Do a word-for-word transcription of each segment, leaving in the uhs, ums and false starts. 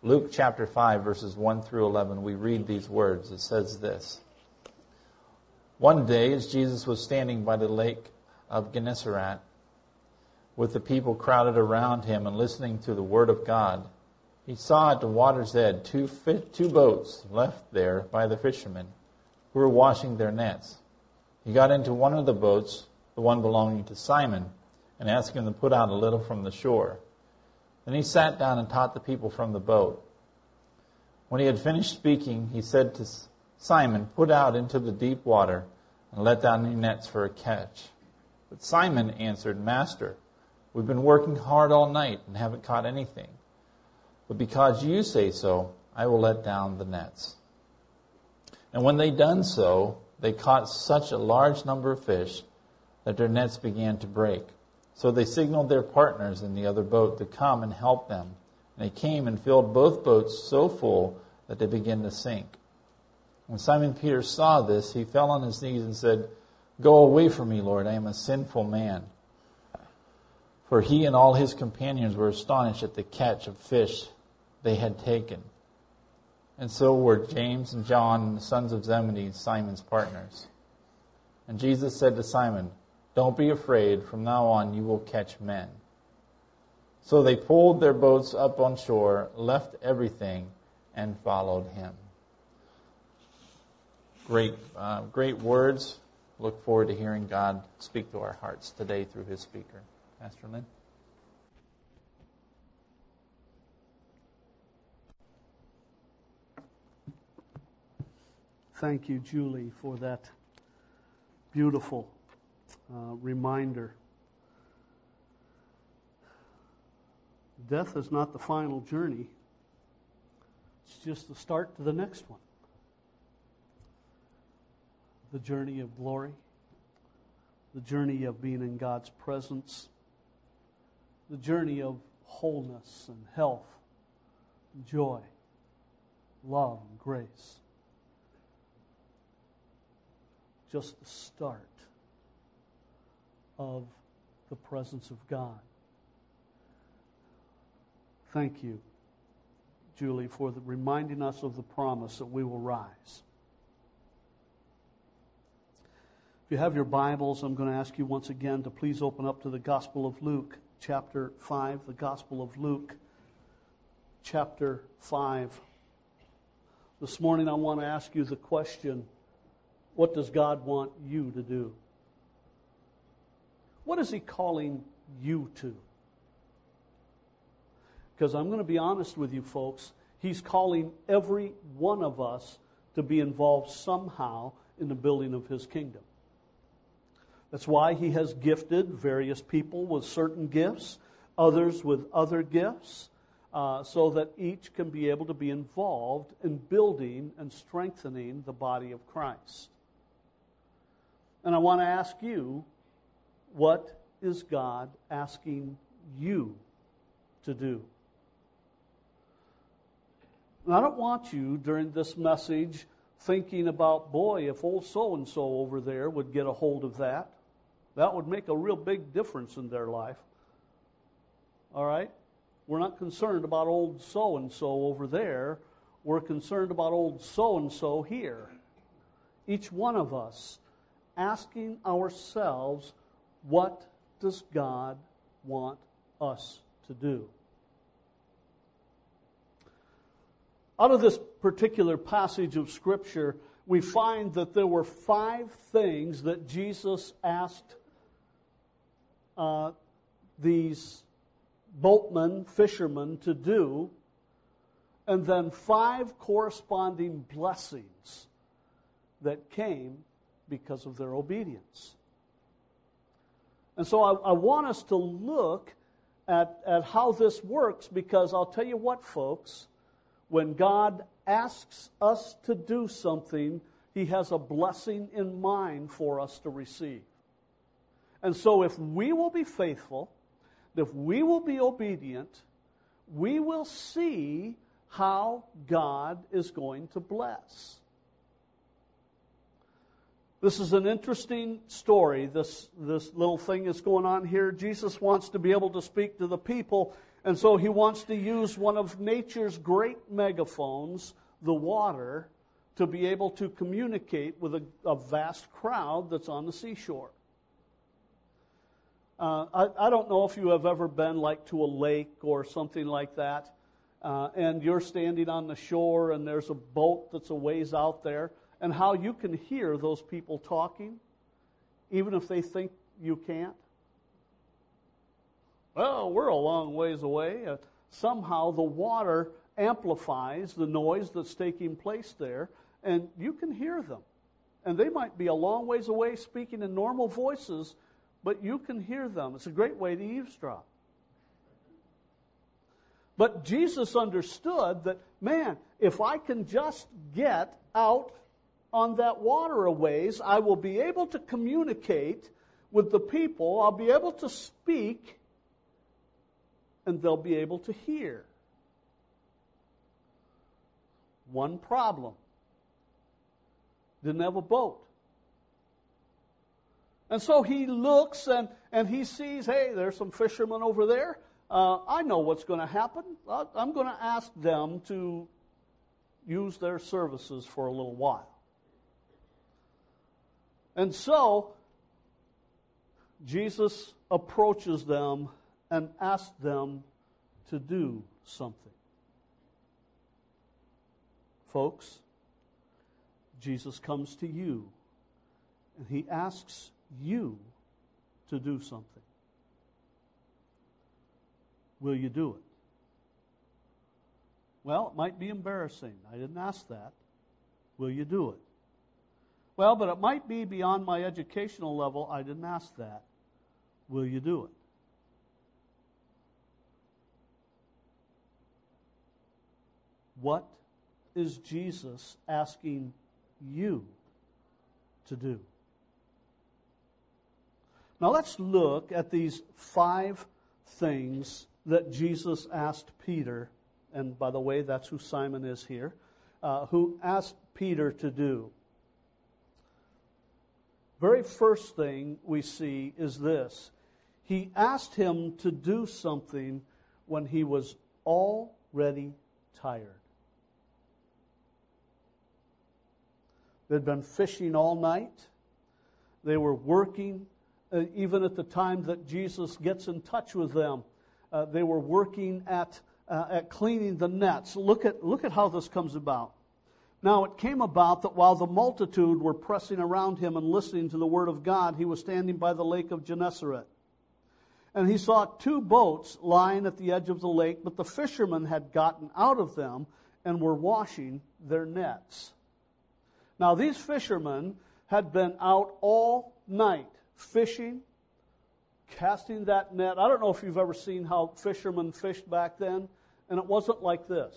Luke chapter five, verses one through eleven, we read these words. It says this. One day, as Jesus was standing by the lake of Gennesaret, with the people crowded around him and listening to the word of God, he saw at the water's edge two, fi- two boats left there by the fishermen who were washing their nets. He got into one of the boats, the one belonging to Simon, and asked him to put out a little from the shore. Then he sat down and taught the people from the boat. When he had finished speaking, he said to Simon, "Put out into the deep water and let down your nets for a catch." But Simon answered, "Master, we've been working hard all night and haven't caught anything. But because you say so, I will let down the nets." And when they done so, they caught such a large number of fish that their nets began to break. So they signaled their partners in the other boat to come and help them. And they came and filled both boats so full that they began to sink. When Simon Peter saw this, he fell on his knees and said, "Go away from me, Lord, I am a sinful man." For he and all his companions were astonished at the catch of fish they had taken. And so were James and John, the sons of Zebedee, Simon's partners. And Jesus said to Simon, "Don't be afraid. From now on you will catch men." So they pulled their boats up on shore, left everything, and followed him. Great, uh, great words. Look forward to hearing God speak to our hearts today through his speaker. Pastor Lynn. Thank you, Julie, for that beautiful uh, reminder. Death is not the final journey. It's just the start to the next one. The journey of glory, the journey of being in God's presence, the journey of wholeness and health, and joy, love and grace. Just the start of the presence of God. Thank you, Julie, for the, reminding us of the promise that we will rise. If you have your Bibles, I'm going to ask you once again to please open up to the Gospel of Luke, chapter five, the Gospel of Luke, chapter five. This morning I want to ask you the question, what does God want you to do? What is he calling you to? Because I'm going to be honest with you folks, he's calling every one of us to be involved somehow in the building of his kingdom. That's why he has gifted various people with certain gifts, others with other gifts, uh, so that each can be able to be involved in building and strengthening the body of Christ. And I want to ask you, what is God asking you to do? And I don't want you during this message thinking about, boy, if old so-and-so over there would get a hold of that, that would make a real big difference in their life. All right? We're not concerned about old so-and-so over there. We're concerned about old so-and-so here. Each one of us asking ourselves, what does God want us to do? Out of this particular passage of Scripture, we find that there were five things that Jesus asked uh, these boatmen, fishermen, to do, and then five corresponding blessings that came because of their obedience. And so I, I want us to look at, at how this works, because I'll tell you what, folks, when God asks us to do something, he has a blessing in mind for us to receive. And so if we will be faithful, if we will be obedient, we will see how God is going to bless. This is an interesting story, this, this little thing that's going on here. Jesus wants to be able to speak to the people, And so he wants to use one of nature's great megaphones, the water, to be able to communicate with a, a vast crowd that's on the seashore. Uh, I, I don't know if you have ever been like to a lake or something like that, uh, and you're standing on the shore and there's a boat that's a ways out there, and how you can hear those people talking, even if they think you can't. Well, we're a long ways away. Uh, somehow the water amplifies the noise that's taking place there, and you can hear them. And they might be a long ways away speaking in normal voices, but you can hear them. It's a great way to eavesdrop. But Jesus understood that, man, if I can just get out on that water a ways, I will be able to communicate with the people. I'll be able to speak, and they'll be able to hear. One problem. Didn't have a boat. And so he looks and, and he sees, hey, there's some fishermen over there. Uh, I know what's going to happen. I'm going to ask them to use their services for a little while. And so Jesus approaches them and asks them to do something. Folks, Jesus comes to you and he asks you to do something. Will you do it? Well, it might be embarrassing. I didn't ask that. Will you do it? Well, but it might be beyond my educational level. I didn't ask that. Will you do it? What is Jesus asking you to do? Now let's look at these five things that Jesus asked Peter, and by the way, that's who Simon is here, uh, who asked Peter to do. Very first thing we see is this. He asked him to do something when he was already tired. They'd been fishing all night. They were working, uh, even at the time that Jesus gets in touch with them. Uh, they were working at uh, at cleaning the nets. Look at look at how this comes about. Now it came about that while the multitude were pressing around him and listening to the word of God, he was standing by the lake of Gennesaret. And he saw two boats lying at the edge of the lake, but the fishermen had gotten out of them and were washing their nets. Now these fishermen had been out all night fishing, casting that net. I don't know if you've ever seen how fishermen fished back then, and it wasn't like this.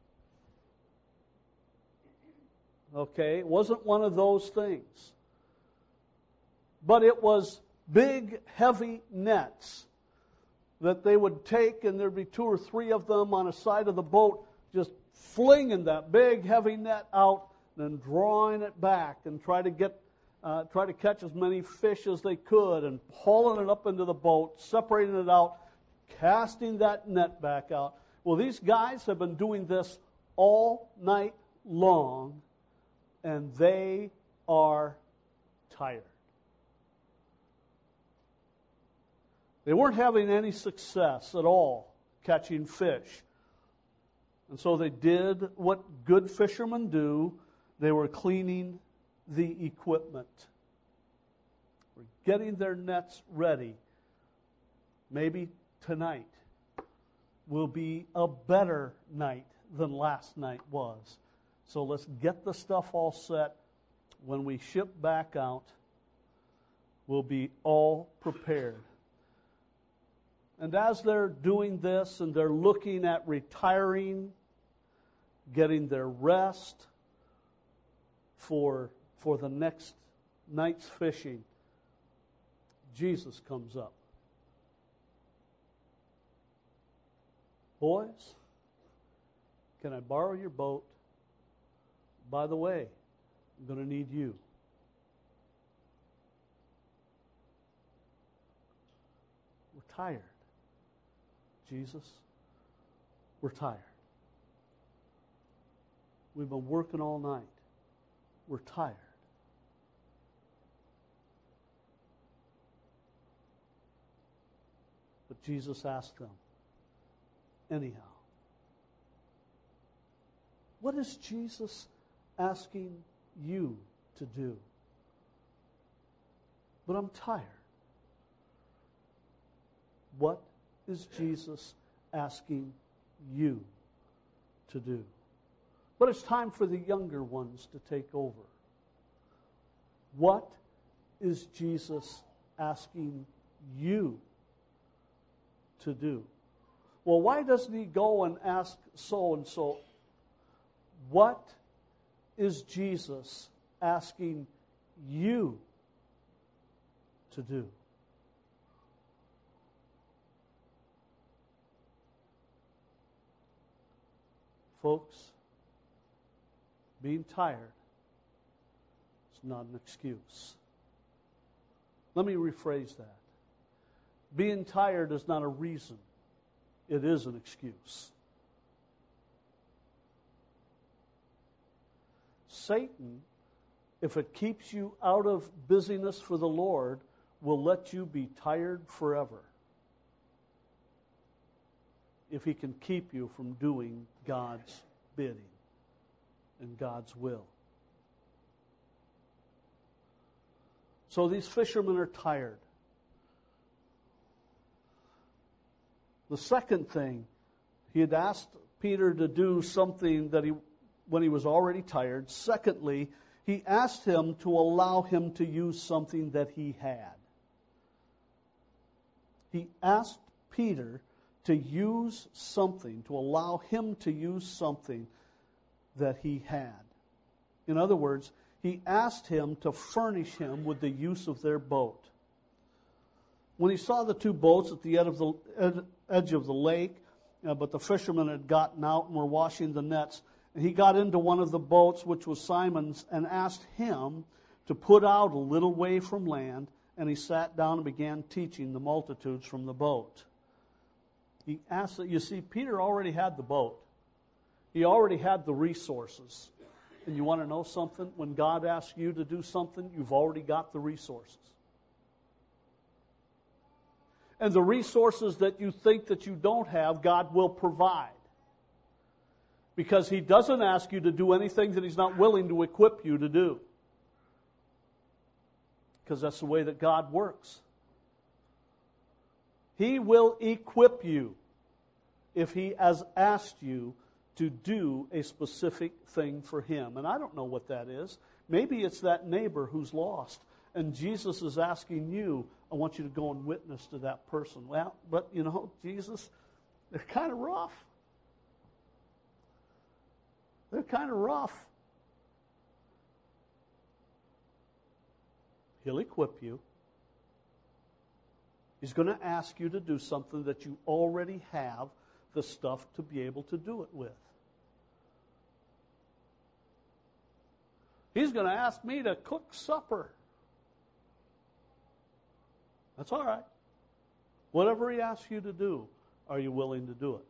Okay, it wasn't one of those things. But it was big, heavy nets that they would take, and there'd be two or three of them on a side of the boat, just flinging that big, heavy net out, and then drawing it back and try to get, uh, try to catch as many fish as they could, and hauling it up into the boat, separating it out, casting that net back out. Well, these guys have been doing this all night long, and they are tired. They weren't having any success at all catching fish. And so they did what good fishermen do. They were cleaning the equipment. We're getting their nets ready. Maybe tonight will be a better night than last night was. So let's get the stuff all set. When we ship back out, we'll be all prepared. And as they're doing this and they're looking at retiring, getting their rest for, for the next night's fishing, Jesus comes up. Boys, can I borrow your boat? By the way, I'm going to need you. We're tired. Jesus, We're tired. We've been working all night. We're tired. But Jesus asked them, anyhow, what is Jesus asking you to do? But I'm tired. What is Jesus asking you to do? But it's time for the younger ones to take over. What is Jesus asking you to do? Well, why doesn't he go and ask so-and-so? What is Jesus asking you to do? Folks, being tired is not an excuse. Let me rephrase that. Being tired is not a reason. It is an excuse. Satan, if it keeps you out of busyness for the Lord, will let you be tired forever. If he can keep you from doing God's bidding and God's will. So these fishermen are tired. The second thing, he had asked Peter to do something that he, when he was already tired. Secondly, he asked him to allow him to use something that he had. He asked Peter to use something, to allow him to use something that he had. In other words, he asked him to furnish him with the use of their boat. When he saw the two boats at the edge of the, edge of the lake, uh, but the fishermen had gotten out and were washing the nets, and he got into one of the boats, which was Simon's, and asked him to put out a little way from land, and he sat down and began teaching the multitudes from the boat. He asked, you see, Peter already had the boat. He already had the resources. And you want to know something? When God asks you to do something, you've already got the resources. And the resources that you think that you don't have, God will provide. Because he doesn't ask you to do anything that he's not willing to equip you to do. Because that's the way that God works. He will equip you if he has asked you to do a specific thing for him. And I don't know what that is. Maybe it's that neighbor who's lost. And Jesus is asking you, I want you to go and witness to that person. Well, but you know, Jesus, they're kind of rough. They're kind of rough. He'll equip you. He's going to ask you to do something that you already have the stuff to be able to do it with. He's going to ask me to cook supper. That's all right. Whatever he asks you to do, are you willing to do it?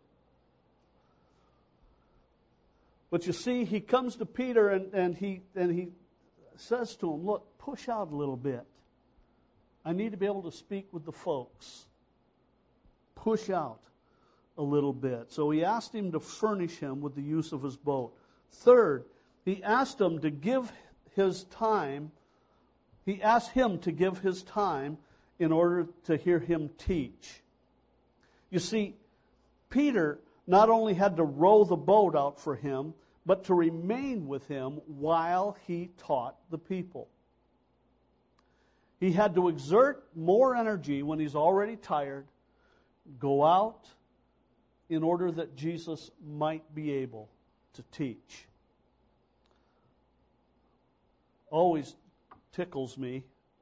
But you see, he comes to Peter and, and he and he says to him, look, push out a little bit. I need to be able to speak with the folks. Push out a little bit. So he asked him to furnish him with the use of his boat. Third, he asked him to give his time. He asked him to give his time in order to hear him teach. You see, Peter not only had to row the boat out for him, but to remain with him while he taught the people. He had to exert more energy when he's already tired, go out in order that Jesus might be able to teach. Always tickles me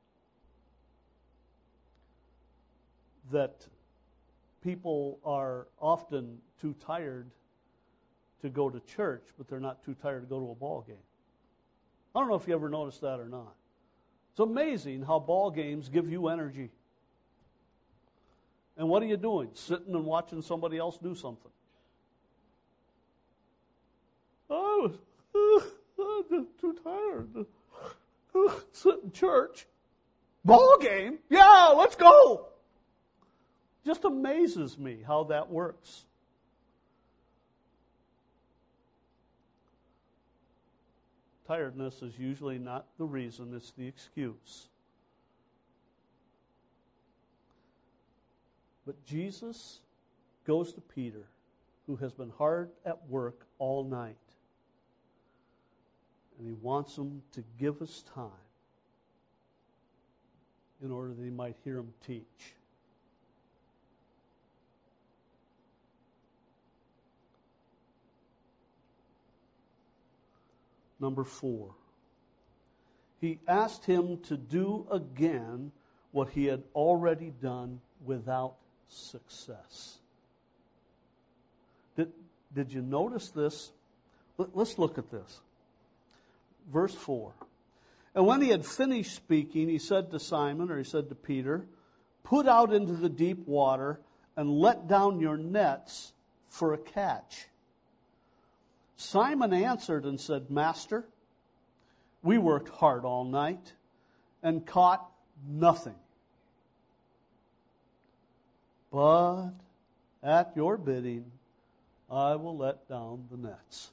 that people are often too tired to go to church, but they're not too tired to go to a ball game. I don't know if you ever noticed that or not. It's amazing how ball games give you energy. And what are you doing? Sitting and watching somebody else do something. I was uh, I'm just too tired to uh, sit in church. Ball game? Yeah, let's go. Just amazes me how that works. Tiredness is usually not the reason, it's the excuse. But Jesus goes to Peter, who has been hard at work all night. And he wants him to give us time in order that he might hear him teach. Number four, he asked him to do again what he had already done without success. Did, did you notice this? Let, let's look at this. Verse four. And when he had finished speaking, he said to Simon, or he said to Peter, "Put out into the deep water and let down your nets for a catch." Simon answered and said, "Master, we worked hard all night and caught nothing. But at your bidding, I will let down the nets."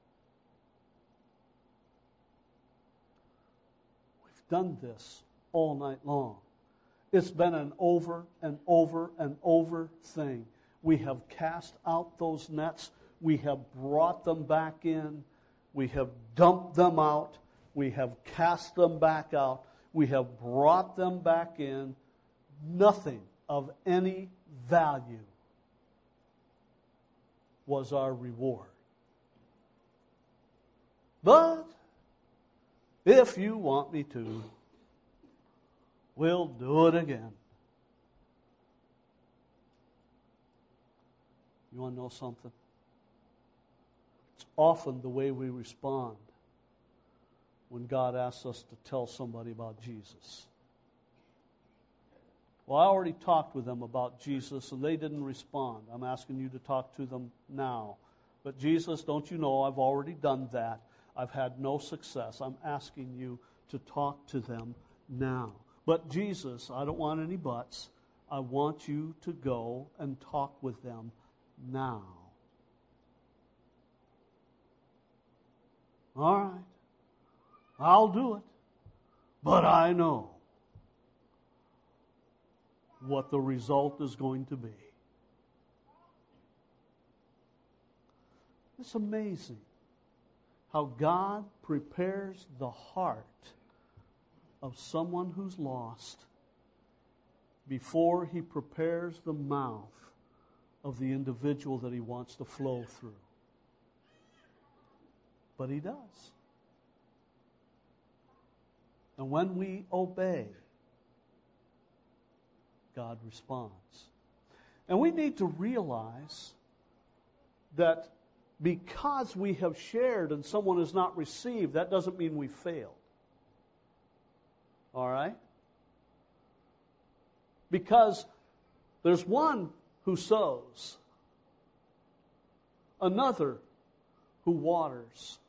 We've done this all night long. It's been an over and over and over thing. We have cast out those nets. We have brought them back in. We have dumped them out. We have cast them back out. We have brought them back in. Nothing of any value was our reward. But if you want me to, we'll do it again. You want to know something? It's often the way we respond when God asks us to tell somebody about Jesus. Well, I already talked with them about Jesus and they didn't respond. I'm asking you to talk to them now. But Jesus, don't you know I've already done that. I've had no success. I'm asking you to talk to them now. But Jesus, I don't want any buts. I want you to go and talk with them now. All right. I'll do it. But I know what the result is going to be. It's amazing how God prepares the heart of someone who's lost before he prepares the mouth of the individual that he wants to flow through. But he does. And when we obey, God responds. And we need to realize that because we have shared and someone has not received, that doesn't mean we failed. All right? Because there's one who sows, another who waters,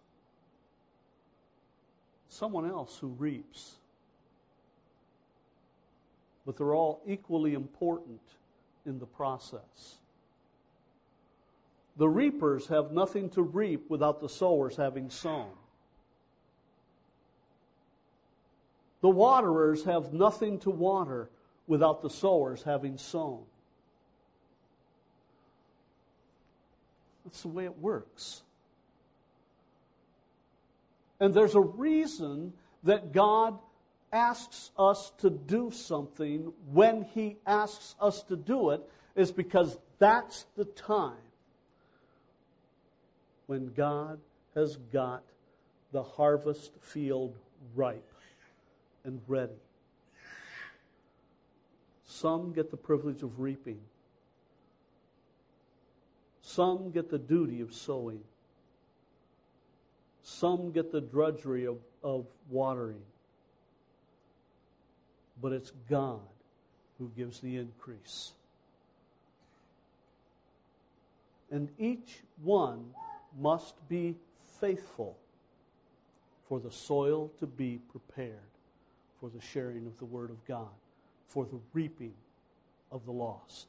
someone else who reaps. But they're all equally important in the process. The reapers have nothing to reap without the sowers having sown. The waterers have nothing to water without the sowers having sown. That's the way it works. And there's a reason that God asks us to do something when He asks us to do it, is because that's the time when God has got the harvest field ripe and ready. Some get the privilege of reaping. Some get the duty of sowing. Some get the drudgery of, of watering. But it's God who gives the increase. And each one must be faithful for the soil to be prepared for the sharing of the Word of God, for the reaping of the lost.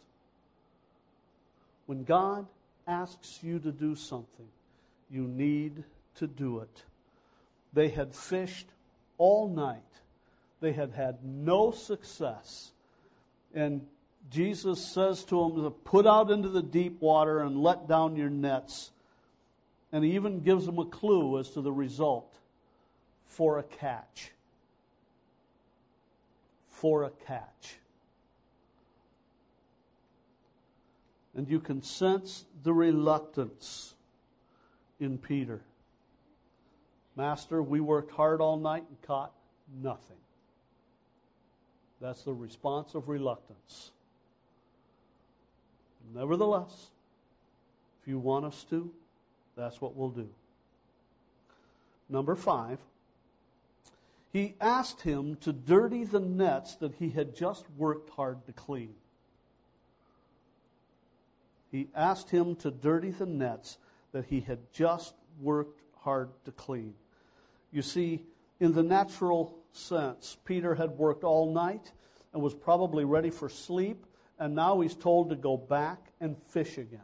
When God asks you to do something, you need to do it. They had fished all night. They had had no success. And Jesus says to them, put out into the deep water and let down your nets. And He even gives them a clue as to the result. For a catch. For a catch. And you can sense the reluctance in Peter. Master, we worked hard all night and caught nothing. That's the response of reluctance. Nevertheless, if you want us to, that's what we'll do. Number five, He asked him to dirty the nets that he had just worked hard to clean. He asked him to dirty the nets that he had just worked hard to clean. You see, in the natural sense, Peter had worked all night and was probably ready for sleep, and now he's told to go back and fish again.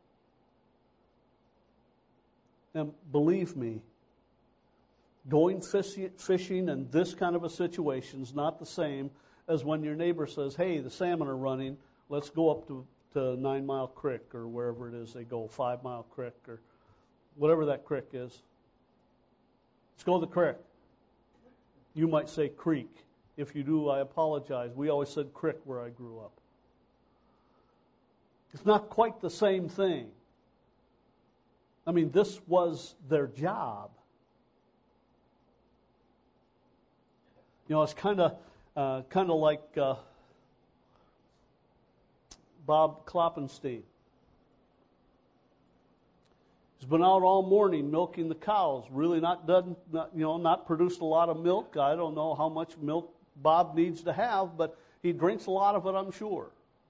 And believe me, going fishing in this kind of a situation is not the same as when your neighbor says, hey, the salmon are running, let's go up to, to Nine Mile Creek or wherever it is they go, Five Mile Creek or whatever that creek is. Let's go to the creek. You might say creek. If you do, I apologize. We always said creek where I grew up. It's not quite the same thing. I mean, this was their job. You know, it's kind of uh, kind of like uh, Bob Kloppenstein. He's been out all morning milking the cows. Really not done, not, you know, not produced a lot of milk. I don't know how much milk Bob needs to have, but he drinks a lot of it, I'm sure.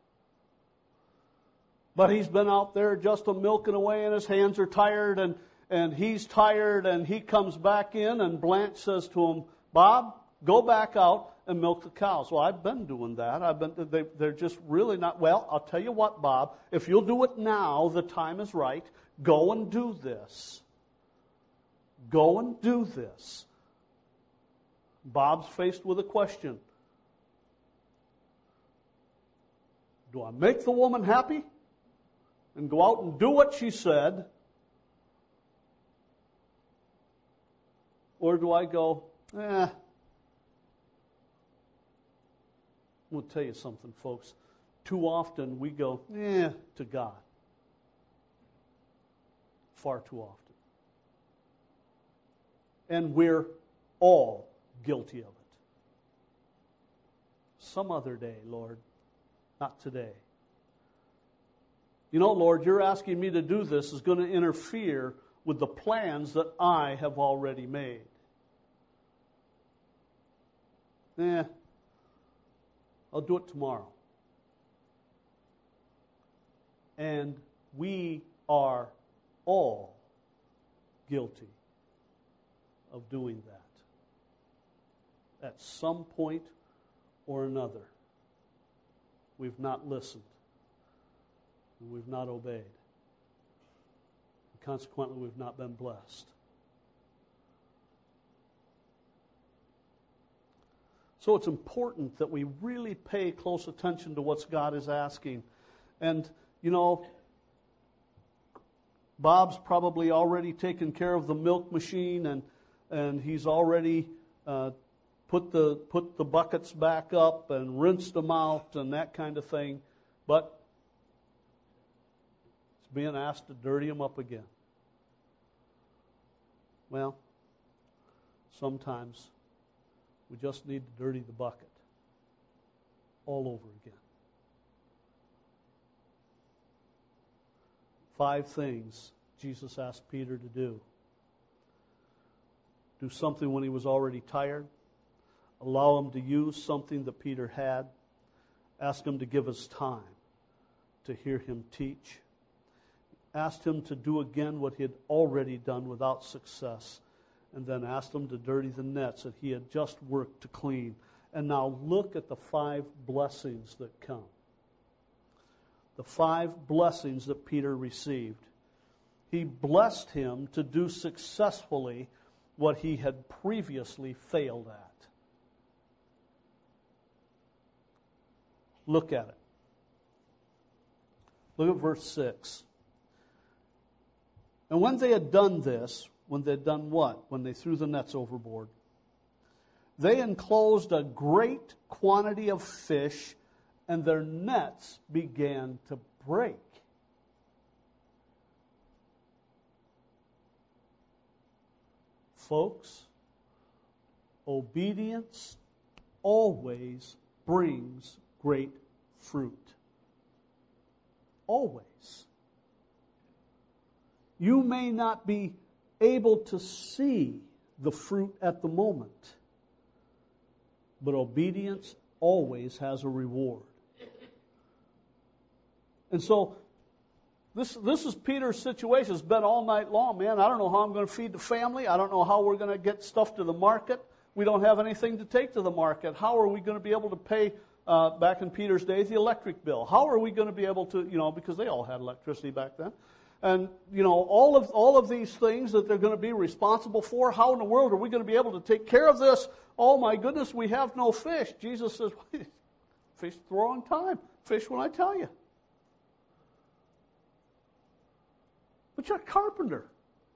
But he's been out there just a milking away, and his hands are tired, and and he's tired, and he comes back in, and Blanche says to him, Bob, go back out and milk the cows. Well, I've been doing that. I've been. They, they're just really not. Well, I'll tell you what, Bob. If you'll do it now, the time is right. Go and do this. Go and do this. Bob's faced with a question. Do I make the woman happy and go out and do what she said? Or do I go, eh, I'm going to tell you something, folks. Too often we go, eh, to God. Far too often. And we're all guilty of it. Some other day, Lord, not today. You know, Lord, you're asking me to do this is going to interfere with the plans that I have already made. Eh, I'll do it tomorrow. And we are all guilty of doing that. At some point or another, we've not listened. And we've not obeyed. And consequently, we've not been blessed. So it's important that we really pay close attention to what God is asking. And, you know, Bob's probably already taken care of the milk machine, and and he's already uh, put the put the buckets back up and rinsed them out and that kind of thing. But he's being asked to dirty them up again. Well, sometimes we just need to dirty the bucket all over again. Five things Jesus asked Peter to do. Do something when he was already tired. Allow him to use something that Peter had. Ask him to give us time to hear him teach. asked him to do again what he had already done without success, and then asked him to dirty the nets that he had just worked to clean. And now look at the five blessings that come. The five blessings that Peter received. He blessed him to do successfully what he had previously failed at. Look at it. Look at verse six. And when they had done this, when they had done what? When they threw the nets overboard. They enclosed a great quantity of fish, and their nets began to break. Folks, obedience always brings great fruit. Always. You may not be able to see the fruit at the moment, but obedience always has a reward. And so, this, this is Peter's situation. It's been all night long, man. I don't know how I'm going to feed the family. I don't know how we're going to get stuff to the market. We don't have anything to take to the market. How are we going to be able to pay, uh, back in Peter's day, the electric bill? How are we going to be able to, you know, because they all had electricity back then. And, you know, all of all of these things that they're going to be responsible for, how in the world are we going to be able to take care of this? Oh, my goodness, we have no fish. Jesus says, fish at the wrong time. Fish when I tell you. But you're a carpenter.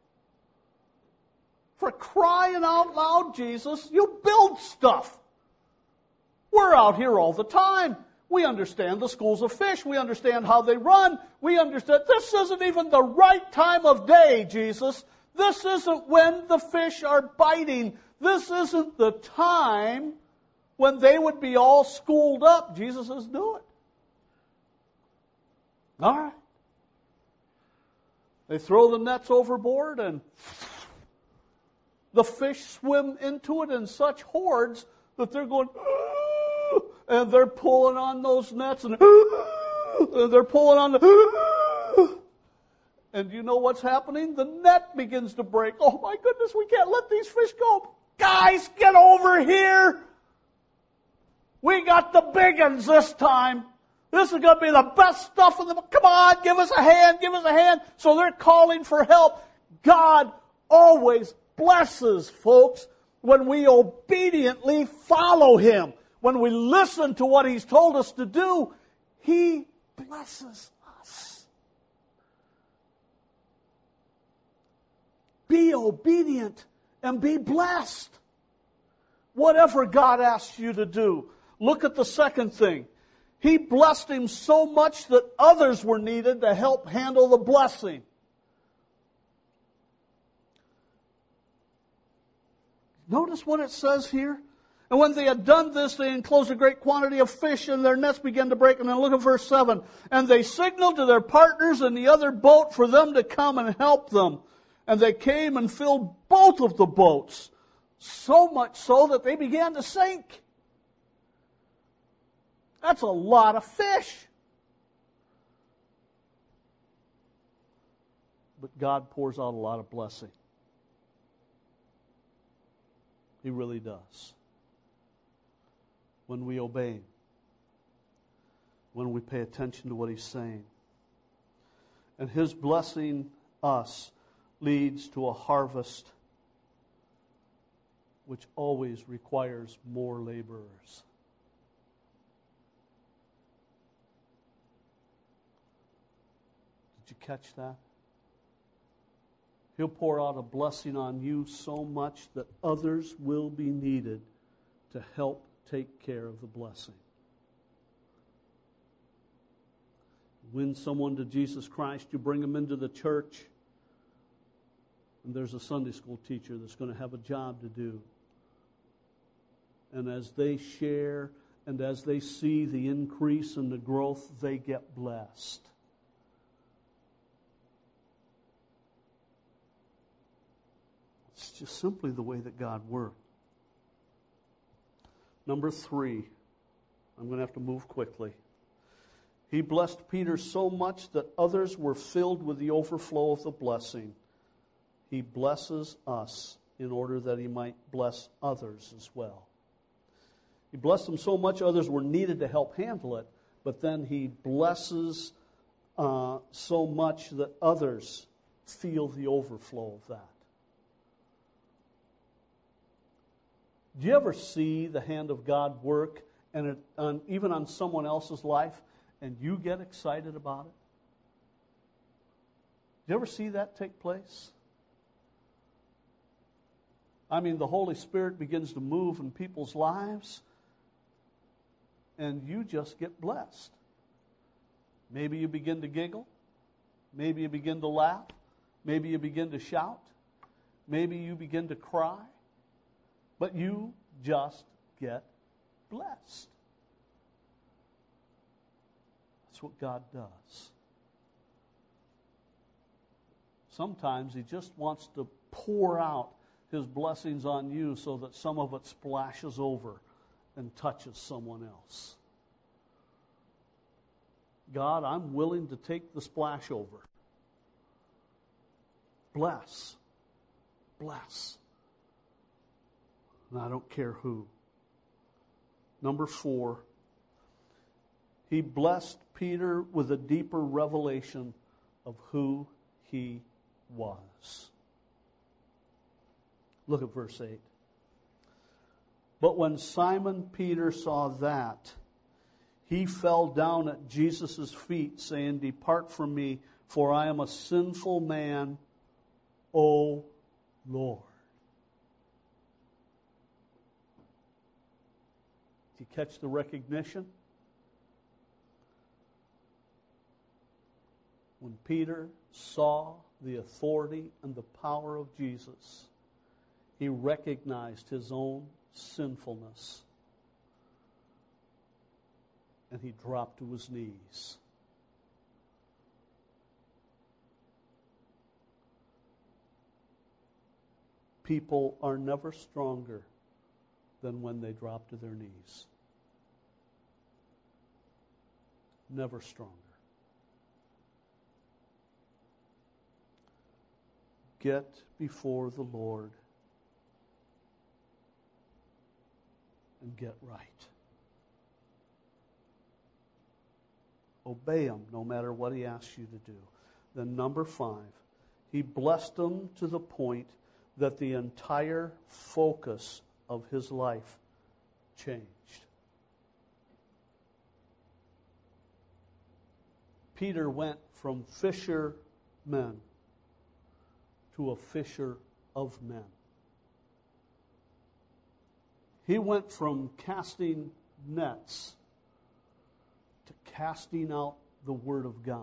For crying out loud, Jesus, you build stuff. We're out here all the time. We understand the schools of fish. We understand how they run. We understand. This isn't even the right time of day, Jesus. This isn't when the fish are biting. This isn't the time when they would be all schooled up. Jesus says, do it. All right. They throw the nets overboard and the fish swim into it in such hordes that they're going, and they're pulling on those nets and they're pulling on the, and you know what's happening? The net begins to break. Oh my goodness, we can't let these fish go. Guys, get over here. We got the big uns this time. This is going to be the best stuff in the... Come on, give us a hand, give us a hand. So they're calling for help. God always blesses, folks, when we obediently follow Him. When we listen to what He's told us to do, He blesses us. Be obedient and be blessed. Whatever God asks you to do. Look at the second thing. He blessed him so much that others were needed to help handle the blessing. Notice what it says here. And when they had done this, they enclosed a great quantity of fish, and their nets began to break. And then look at verse seven. And they signaled to their partners in the other boat for them to come and help them. And they came and filled both of the boats, so much so that they began to sink. That's a lot of fish. But God pours out a lot of blessing. He really does. When we obey Him. When we pay attention to what He's saying. And His blessing us leads to a harvest which always requires more laborers. Did you catch that? He'll pour out a blessing on you so much that others will be needed to help take care of the blessing. Win someone to Jesus Christ, you bring them into the church, and there's a Sunday school teacher that's going to have a job to do. And as they share and as they see the increase and the growth, they get blessed. It's just simply the way that God works. Number three, I'm going to have to move quickly. He blessed Peter so much that others were filled with the overflow of the blessing. He blesses us in order that he might bless others as well. He blessed them so much others were needed to help handle it, but then he blesses uh, so much that others feel the overflow of that. Do you ever see the hand of God work, and it, on, even on someone else's life, and you get excited about it? Do you ever see that take place? I mean, the Holy Spirit begins to move in people's lives, and you just get blessed. Maybe you begin to giggle. Maybe you begin to laugh. Maybe you begin to shout. Maybe you begin to cry. But you just get blessed. That's what God does. Sometimes He just wants to pour out His blessings on you so that some of it splashes over and touches someone else. God, I'm willing to take the splash over. Bless. Bless. And I don't care who. Number four, He blessed Peter with a deeper revelation of who he was. Look at verse eight. But when Simon Peter saw that, he fell down at Jesus' feet, saying, "Depart from me, for I am a sinful man, O Lord." Did you catch the recognition? When Peter saw the authority and the power of Jesus, he recognized his own sinfulness. And he dropped to his knees. People are never stronger than when they drop to their knees. Never stronger. Get before the Lord and get right. Obey Him no matter what He asks you to do. Then number five, He blessed them to the point that the entire focus of his life changed. Peter went from fishermen to a fisher of men. He went from casting nets to casting out the Word of God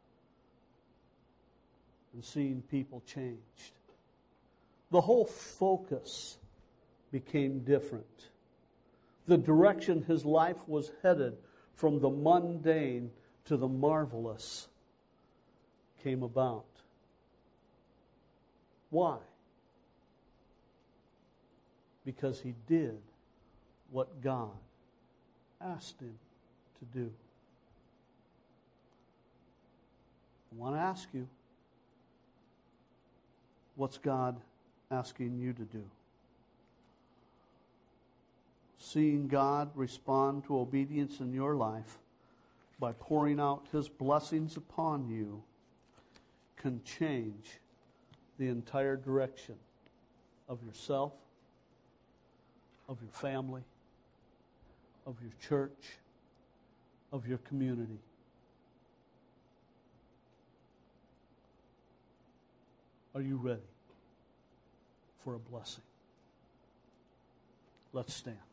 and seeing people changed. The whole focus became different. The direction his life was headed from the mundane to the marvelous came about. Why? Because he did what God asked him to do. I want to ask you, what's God asking you to do? Seeing God respond to obedience in your life by pouring out His blessings upon you can change the entire direction of yourself, of your family, of your church, of your community. Are you ready for a blessing? Let's stand.